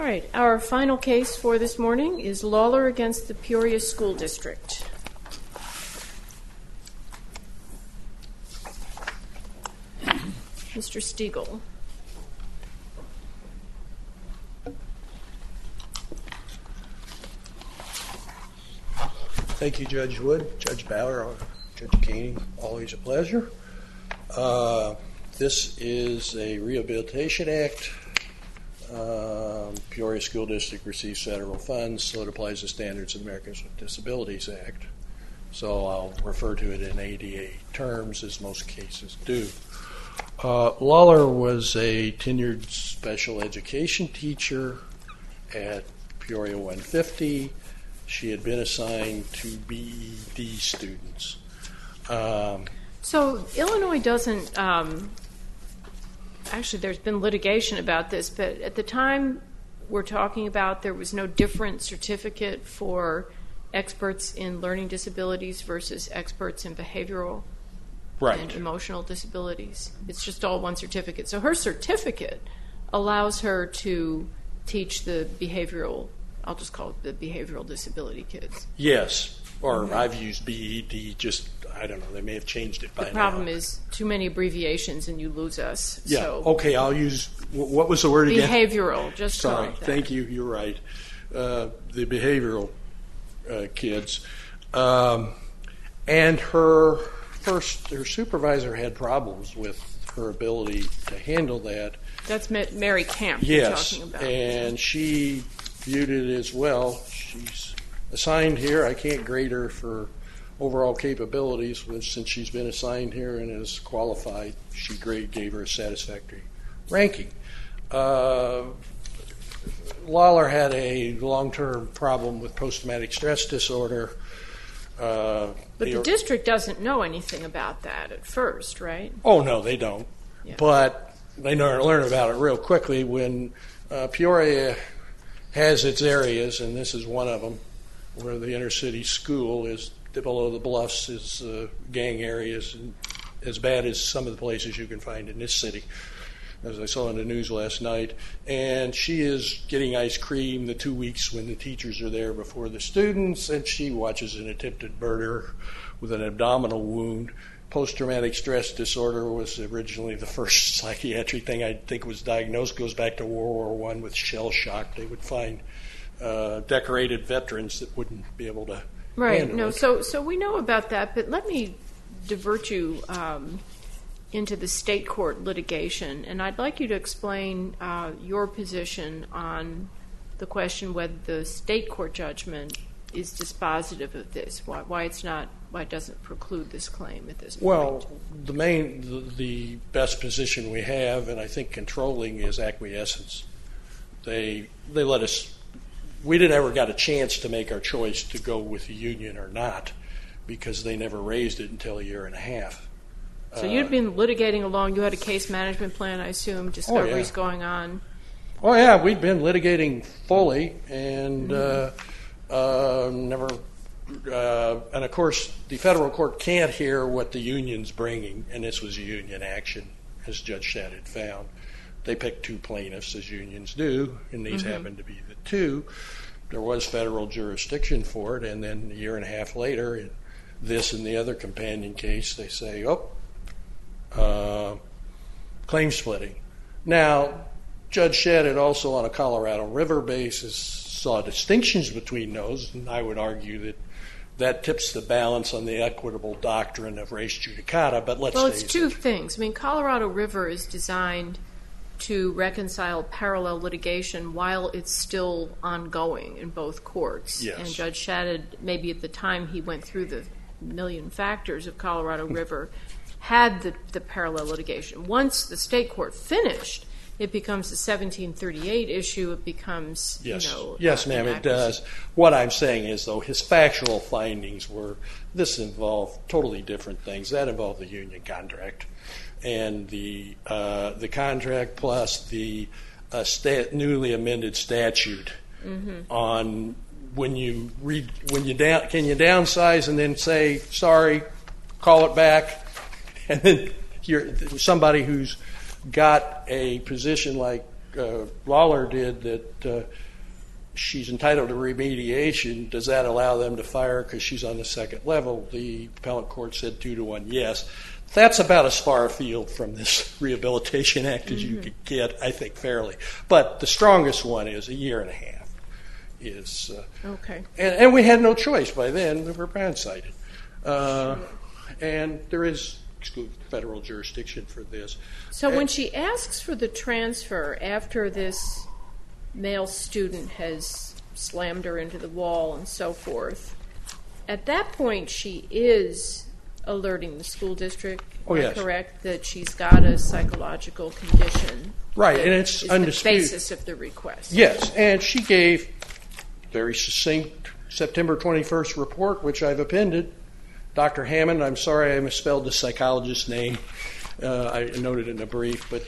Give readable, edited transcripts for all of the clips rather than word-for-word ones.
All right, our final case for this morning is Lawler against the Peoria School District. Mr. Stiegel. Thank you, Judge Wood, Judge Bauer, Judge Koenig, always a pleasure. This is a Rehabilitation Act. Peoria School District receives federal funds, so it applies the standards of the Americans with Disabilities Act. So I'll refer to it in ADA terms, as most cases do. Lawler was a tenured special education teacher at Peoria 150. She had been assigned to BED students. So Illinois doesn't, actually there's been litigation about this, but at the time we're talking about there was no different certificate for experts in learning disabilities versus experts in behavioral and emotional disabilities. It's just all one certificate. So her certificate allows her to teach the behavioral, I'll just call it the behavioral disability kids. Yes, or I've used BED, just, I don't know, they may have changed it by now. The problem is too many abbreviations and you lose us. Yeah, so okay, I'll use, what was the word again? Behavioral, just sorry, call it that. Thank you, you're right. The behavioral kids. And her supervisor had problems with her ability to handle that. That's Mary Camp you're talking about. And she viewed it as, well, she's assigned here. I can't grade her for overall capabilities, but since she's been assigned here and is qualified, she gave her a satisfactory ranking. Lawler had a long-term problem with post-traumatic stress disorder. But the district doesn't know anything about that at first, right? Oh, no, they don't. Yeah. But they learn about it real quickly when Peoria has its areas, and this is one of them, where the inner city school is below the bluffs, is gang areas, and as bad as some of the places you can find in this city, as I saw in the news last night. And she is getting ice cream the 2 weeks when the teachers are there before the students, and she watches an attempted murder with an abdominal wound. Post-traumatic stress disorder was originally the first psychiatric thing I think was diagnosed. Goes back to World War I with shell shock. They would find decorated veterans that wouldn't be able to handle it. So we know about that, but let me divert you into the state court litigation, and I'd like you to explain your position on the question whether the state court judgment is dispositive of this, why it doesn't preclude this claim at this point. Well, the best position we have, and I think controlling, is acquiescence. They let us. We never got a chance to make our choice to go with the union or not, because they never raised it until a year and a half. So you'd been litigating along. You had a case management plan, I assume, discoveries going on. Oh, yeah, we'd been litigating fully, and never... and, of course, the federal court can't hear what the union's bringing, and this was a union action, as Judge Shadd had found. They picked two plaintiffs, as unions do, and these happened to be the two. There was federal jurisdiction for it, and then a year and a half later, in this and the other companion case, they say, claim splitting. Now, Judge Shadd had also, on a Colorado River basis, saw distinctions between those, and I would argue that tips the balance on the equitable doctrine of res judicata, but let's face it. Well, it's two things. I mean, Colorado River is designed to reconcile parallel litigation while it's still ongoing in both courts. Yes. And Judge Shadd, maybe at the time he went through the million factors of Colorado River, had the parallel litigation. Once the state court finished, it becomes a 1738 issue. It becomes, Yes, ma'am, it does. What I'm saying is, though, his factual findings were, this involved totally different things. That involved the union contract, and the contract plus the newly amended statute on can you downsize and then say sorry, call it back, and then somebody who's got a position like Lawler did that she's entitled to remediation, does that allow them to fire her because she's on the second level? The appellate court said 2-1 yes. That's about as far afield from this Rehabilitation Act as you could get, I think, fairly. But the strongest one is 1.5 years. Okay. And we had no choice by then. We were blindsided. And there is federal jurisdiction for this. So when she asks for the transfer after this male student has slammed her into the wall and so forth, at that point she is alerting the school district, correct, that she's got a psychological condition. Right, and it's undisputed. The basis of the request. Yes, and she gave very succinct September 21st report, which I've appended. Dr. Hammond, I'm sorry I misspelled the psychologist's name. I noted in the brief, but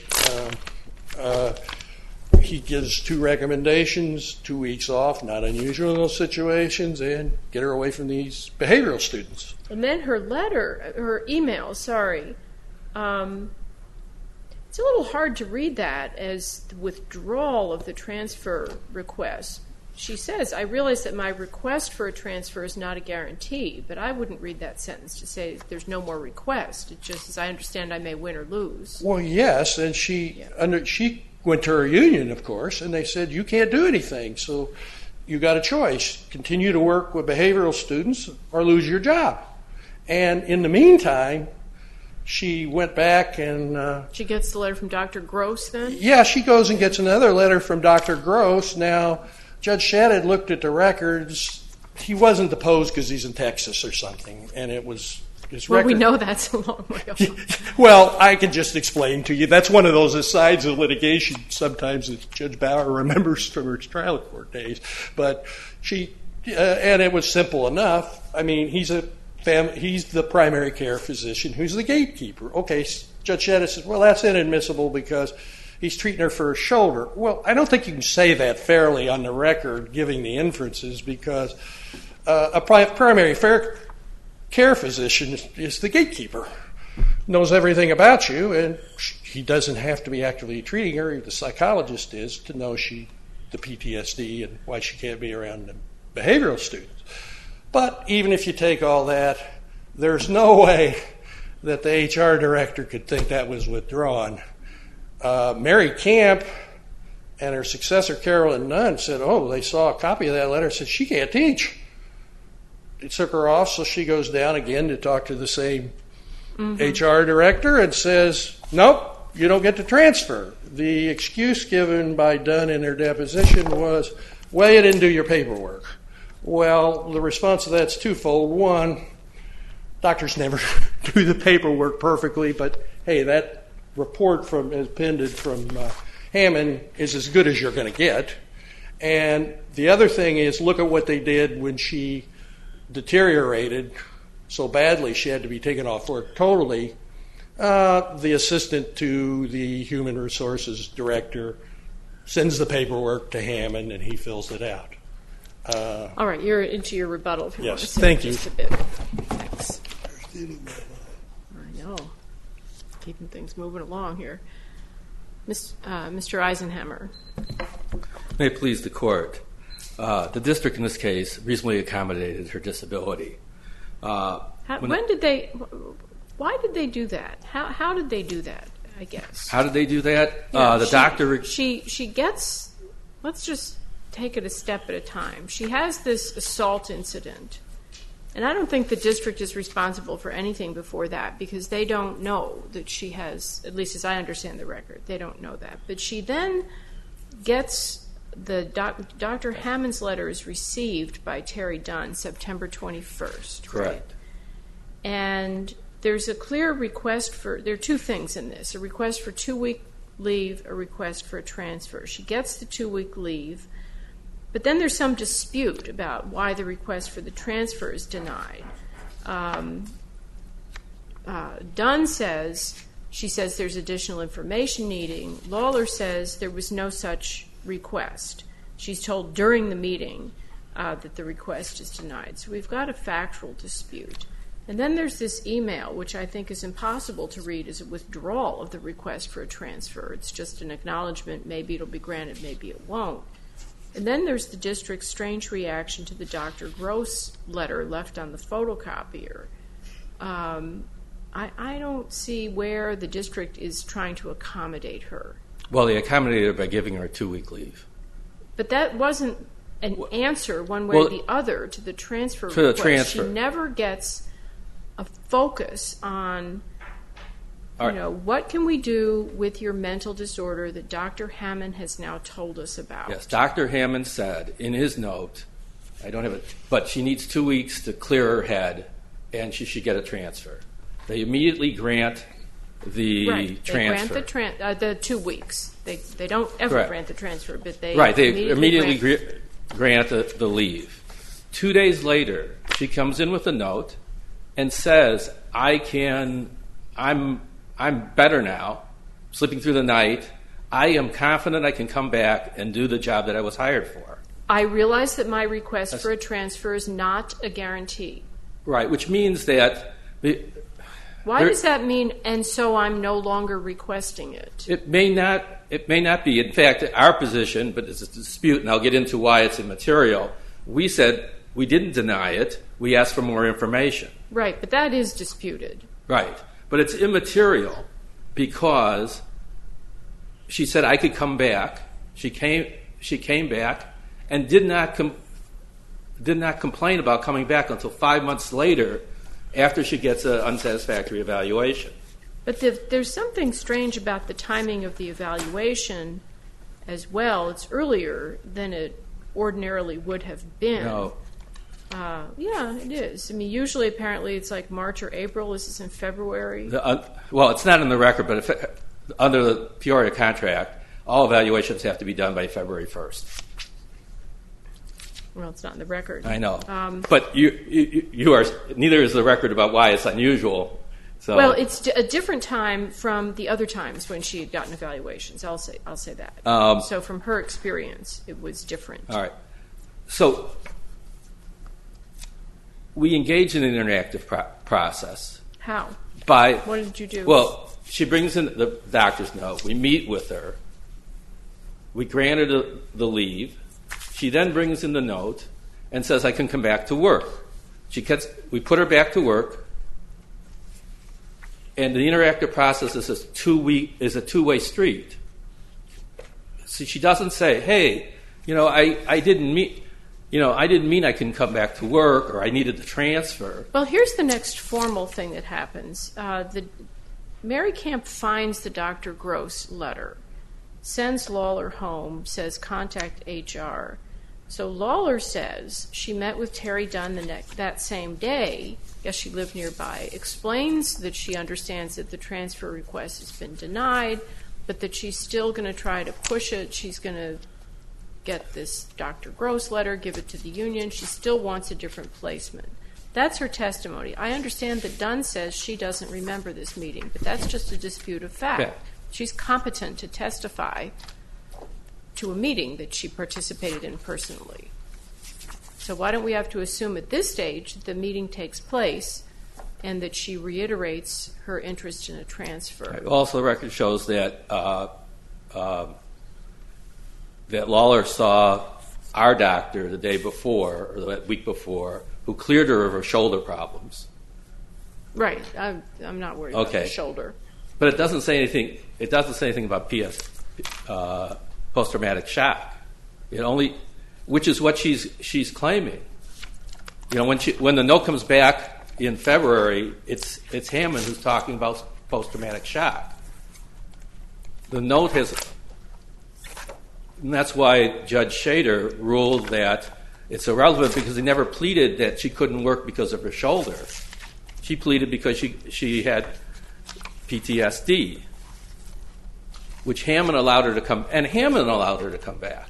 he gives 2 recommendations: 2 weeks off, not unusual in those situations, and get her away from these behavioral students. And then her email, it's a little hard to read that as the withdrawal of the transfer request. She says, I realize that my request for a transfer is not a guarantee, but I wouldn't read that sentence to say there's no more request. It just, as I understand, I may win or lose. Well, yes, and she went to her union, of course, and they said, you can't do anything, so you got a choice. Continue to work with behavioral students or lose your job. And in the meantime, she went back and... she gets the letter from Dr. Gross then? Yeah, she goes and gets another letter from Dr. Gross. Now, Judge Shadid looked at the records. He wasn't deposed because he's in Texas or something, and it was his record. Well, we know that's a long way off. Well, I can just explain to you. That's one of those asides of litigation sometimes that Judge Bauer remembers from her trial court days. But and it was simple enough. I mean, he's the primary care physician who's the gatekeeper. Okay, Judge Shadid says, well, that's inadmissible because he's treating her for her shoulder. Well, I don't think you can say that fairly on the record, giving the inferences, because a primary care physician is the gatekeeper, knows everything about you, and he doesn't have to be actively treating her. The psychologist is to know the PTSD and why she can't be around the behavioral students. But even if you take all that, there's no way that the HR director could think that was withdrawn. Mary Camp and her successor, Carolyn Nunn, said, they saw a copy of that letter and said, she can't teach. It took her off, so she goes down again to talk to the same HR director and says, nope, you don't get to transfer. The excuse given by Dunn in her deposition was, well, you didn't do your paperwork. Well, the response to that's twofold. One, doctors never do the paperwork perfectly, but hey, that report appended from Hammond is as good as you're going to get. And the other thing is, look at what they did when she deteriorated so badly she had to be taken off work totally. The assistant to the human resources director sends the paperwork to Hammond and he fills it out. All right, you're into your rebuttal. If you want to say thank you. Just a bit. Thanks. I know. Keeping things moving along here. Mr. Eisenhammer. May it please the court. The district in this case reasonably accommodated her disability. Why did they do that? How did they do that, I guess? How did they do that? Doctor... She gets... Let's just take it a step at a time. She has this assault incident, and I don't think the district is responsible for anything before that because they don't know that she has, at least as I understand the record, they don't know that. But she then gets Dr. Hammond's letter is received by Terry Dunn September 21st. Correct. Right? And there's a clear request there are 2 things in this, a request for 2-week leave, a request for a transfer. She gets the 2-week leave, but then there's some dispute about why the request for the transfer is denied. Dunn says, she says there's additional information needing. Lawler says there was no such request. She's told during the meeting that the request is denied. So we've got a factual dispute. And then there's this email, which I think is impossible to read as a withdrawal of the request for a transfer. It's just an acknowledgement. Maybe it'll be granted, maybe it won't. And then there's the district's strange reaction to the Dr. Gross letter left on the photocopier. I don't see where the district is trying to accommodate her. Well, they accommodated her by giving her a 2-week leave. But that wasn't an answer one way or the other to the transfer request. To the transfer. She never gets a focus on, what can we do with your mental disorder that Dr. Hammond has now told us about? Yes, Dr. Hammond said in his note, I don't have it, but she needs 2 weeks to clear her head, and she should get a transfer. They immediately grant the transfer. They grant the 2 weeks. They don't ever grant the transfer, but they immediately grant the leave. 2 days later, she comes in with a note and says, I'm better now, sleeping through the night. I am confident I can come back and do the job that I was hired for. I realize that my request for a transfer is not a guarantee. Right, which means that... Why does that mean, and so I'm no longer requesting it? It may not be. In fact, our position, but it's a dispute, and I'll get into why it's immaterial, we said we didn't deny it. We asked for more information. Right, but that is disputed. Right, but it's immaterial because she said I could come back. She came back and did not complain about coming back until 5 months later after she gets an unsatisfactory evaluation. But there's something strange about the timing of the evaluation as well. It's earlier than it ordinarily would have been. No. Yeah, it is. I mean, usually, apparently, it's like March or April. This is in February. Well, it's not in the record, but under the Peoria contract, all evaluations have to be done by February 1st. Well, it's not in the record. I know, but you are. Neither is the record about why it's unusual. So. Well, it's a different time from the other times when she had gotten evaluations. I'll say that. So, from her experience, it was different. All right. So, we engage in an interactive process. How? What did you do? Well, she brings in the doctor's note. We meet with her. We grant her the leave. She then brings in the note and says, I can come back to work. We put her back to work, and the interactive process is a two-way street. See, she doesn't say, hey, I didn't mean I can come back to work, or I needed the transfer. Well, here's the next formal thing that happens. Mary Camp finds the Dr. Gross letter, sends Lawler home, says contact HR. So Lawler says she met with Terry Dunn that same day, guess she lived nearby, explains that she understands that the transfer request has been denied, but that she's still going to try to push it. She's going to get this Dr. Gross letter, give it to the union. She still wants a different placement. That's her testimony. I understand that Dunn says she doesn't remember this meeting, but that's just a dispute of fact. Yeah. She's competent to testify to a meeting that she participated in personally. So why don't we have to assume at this stage that the meeting takes place and that she reiterates her interest in a transfer? Also, the record shows that that Lawler saw our doctor the day before, or the week before, who cleared her of her shoulder problems. Right. I'm not worried about the shoulder. But it doesn't say anything. It doesn't say anything about post-traumatic shock. Which is what she's claiming. When the note comes back in February, it's Hammond who's talking about post-traumatic shock. The note has, and that's why Judge Shader ruled that it's irrelevant because he never pleaded that she couldn't work because of her shoulder. She pleaded because she had PTSD, which Hammond allowed her to come, and Hammond allowed her to come back.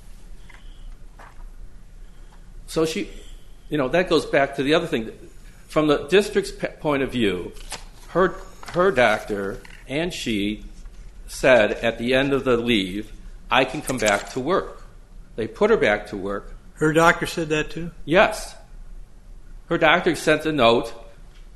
So that goes back to the other thing. From the district's point of view, her doctor and she said at the end of the leave, I can come back to work. They put her back to work. Her doctor said that too? Yes. Her doctor sent a note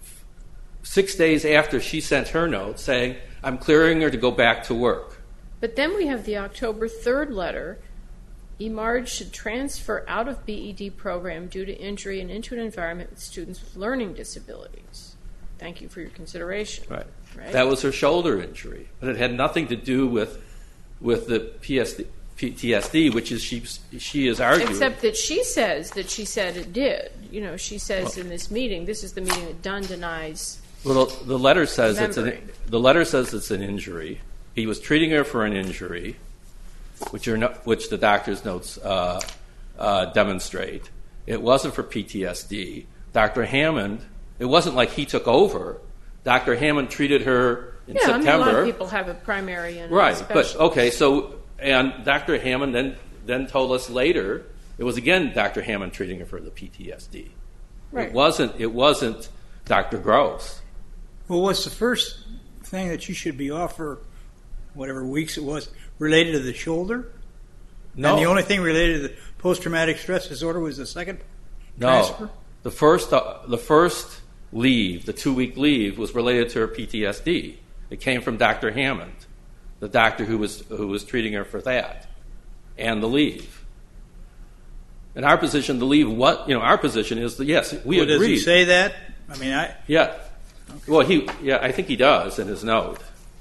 6 days after she sent her note saying, I'm clearing her to go back to work. But then we have the October 3rd letter. eMARG should transfer out of BED program due to injury and into an environment with students with learning disabilities. Thank you for your consideration. Right. That was her shoulder injury, but it had nothing to do with the PTSD, which is she is arguing. Except that she says that she said it did. You know, she says in this meeting, this is the meeting that Dunn denies. Well, the letter says it's an injury. He was treating her for an injury, which the doctor's notes demonstrate. It wasn't for PTSD. Dr. Hammond, it wasn't like he took over. Dr. Hammond treated her in September. I mean, a lot of people have a primary and right, a specialist. But okay, so and Dr. Hammond then told us later it was again Dr. Hammond treating her for the PTSD. Right. It wasn't Dr. Gross. Well, what's the first thing that she should be off for, whatever weeks it was, related to the shoulder? No. And the only thing related to the post-traumatic stress disorder was the second transfer? No. The first leave, the 2-week leave, was related to her PTSD. It came from Dr. Hammond, the doctor who was treating her for that, and the leave. In our position, our position is that yes, we agree. Does he say that? I mean, yeah. Okay. Well, I think he does in his note.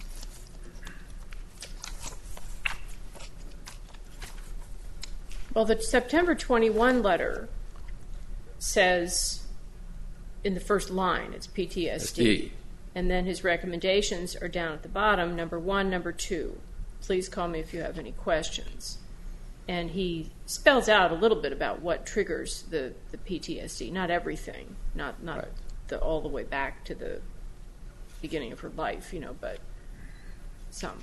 Well, the September 21 letter says in the first line it's PTSD. And then his recommendations are down at the bottom, number 1, number 2. Please call me if you have any questions. And he spells out a little bit about what triggers the PTSD. Not everything, not right. All the way back to the beginning of her life, but some.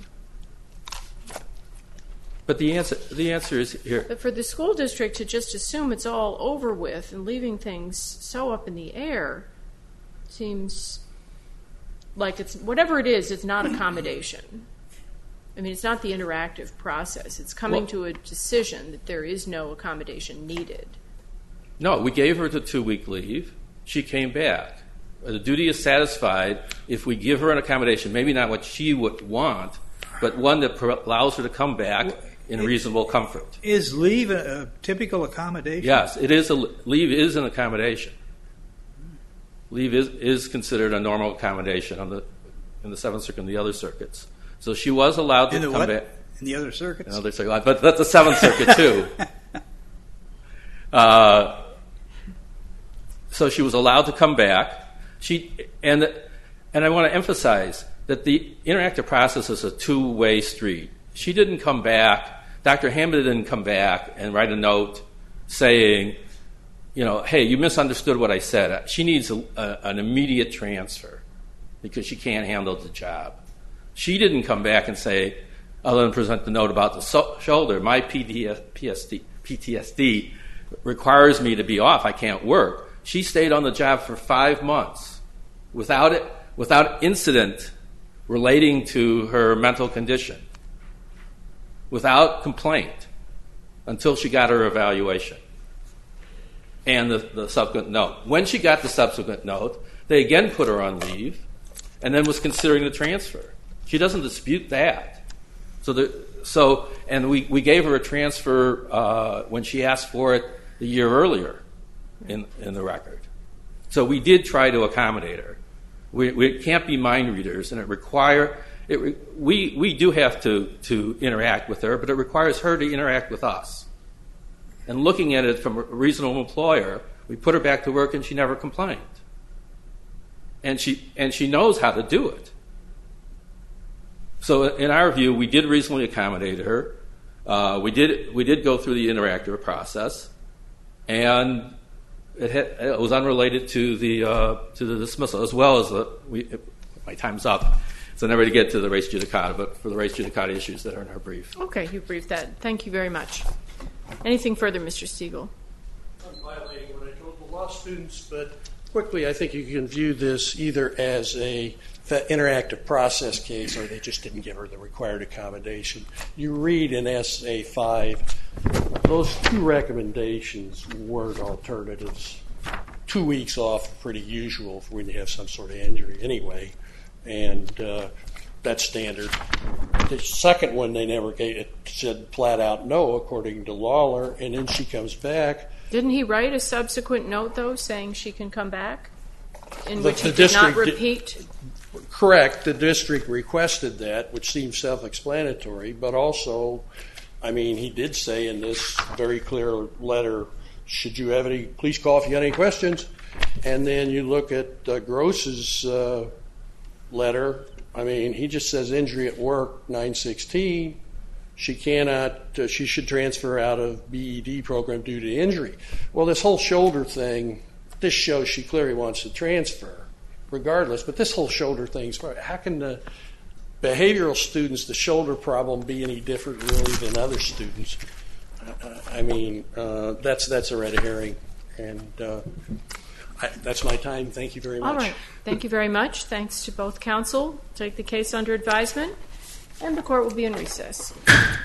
But the answer is here. But for the school district to just assume it's all over with and leaving things so up in the air seems like it's whatever it is, it's not accommodation. I mean, it's not the interactive process. It's coming to a decision that there is no accommodation needed. No, we gave her the 2-week leave. She came back. The duty is satisfied if we give her an accommodation, maybe not what she would want, but one that allows her to come back in reasonable comfort. Is leave a typical accommodation? Yes, it is. Leave is an accommodation. Leave is considered a normal accommodation in the Seventh Circuit and the other circuits. So she was allowed to come back. In the other circuits? In other circuits, but that's the Seventh Circuit too. So she was allowed to come back. And I want to emphasize that the interactive process is a two-way street. She didn't come back. Dr. Hammond didn't come back and write a note saying, hey, you misunderstood what I said. She needs an immediate transfer because she can't handle the job. She didn't come back and say, other than present the note about the shoulder, my PTSD requires me to be off. I can't work. She stayed on the job for 5 months without incident relating to her mental condition, without complaint, until she got her evaluation and the subsequent note. When she got the subsequent note, they again put her on leave and then was considering the transfer. She doesn't dispute that. And we gave her a transfer when she asked for it the year earlier in the record. So we did try to accommodate her. We can't be mind readers, and we do have to interact with her, but it requires her to interact with us. And looking at it from a reasonable employer, we put her back to work, and she never complained. And she knows how to do it. So in our view, we did reasonably accommodate her. We did go through the interactive process, and it was unrelated to the dismissal, as well as my time's up, so never to get to the res judicata, but for the res judicata issues that are in our brief. Okay, you briefed that. Thank you very much. Anything further, Mr. Stiegel? I'm violating what I told the law students, but quickly, I think you can view this either as a interactive process case, or they just didn't give her the required accommodation. You read in Essay 5, those two recommendations weren't alternatives 2 weeks off pretty usual for when you have some sort of injury anyway, and that's standard. The second one they never gave, it said flat out no, according to Lawler, and then she comes back. Didn't he write a subsequent note, though, saying she can come back? In The- which he the did not district did- repeat? Correct. The district requested that, which seems self-explanatory, but also, I mean, he did say in this very clear letter, should you have any, please call if you got any questions. And then you look at Gross's letter. I mean, he just says injury at work, 9/16. She cannot, she should transfer out of BED program due to injury. Well, this whole shoulder thing, this shows she clearly wants to transfer, regardless. But this whole shoulder thing, how can the behavioral students, the shoulder problem, be any different really than other students? I mean, that's a red herring. And that's my time. Thank you very much. All right. Thank you very much. Thanks to both counsel. Take the case under advisement, and the court will be in recess.